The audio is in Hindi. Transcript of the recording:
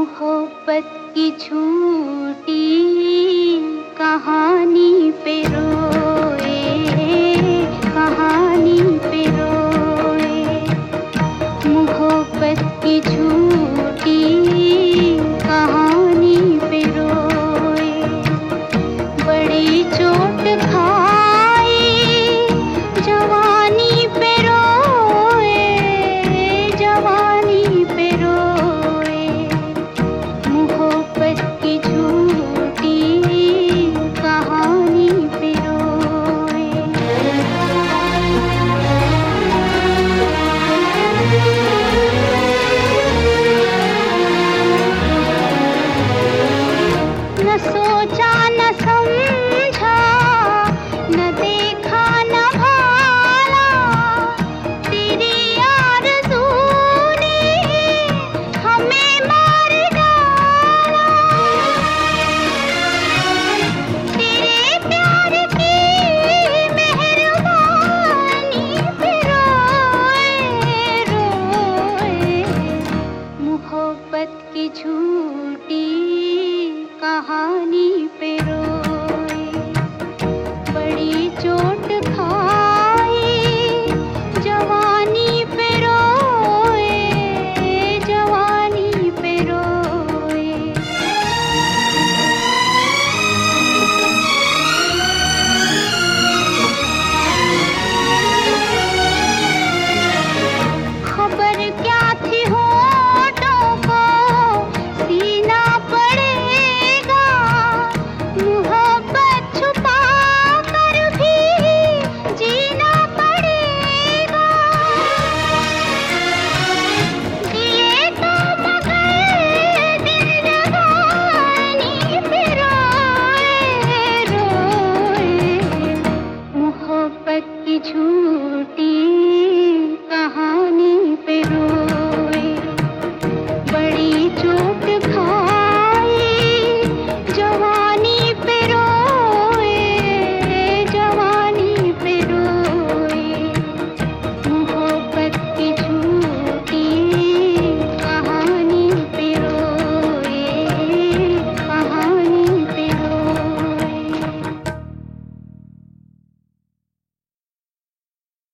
मोहब्बत की झूठी कहानी पे रोए, कहानी पे रोए। मोहब्बत की झूठी कहानी पे रोए। बड़ी चोट खाई जवानी पे रोए, जवानी पे रोए। मोहब्बत की झूठी कहानी पे रोए। न सोचा न समझा, न देखा न भाला, तेरी आरज़ू ने हमें मार डाला। तेरे प्यार की मेहरबानी पे रोए, रोए। मोहब्बत की झूठी कहानी पे रोए। बड़ी चोट खाई जवानी पे रोए, जवानी पे रोए। खबर क्या थी होठों को सीना पड़ेगा, मोहब्बत छुपा कर भी जीना पड़ेगा। दिए तो मगर दिल जवानी पे रोए, रोए। मोहब्बत की झूठी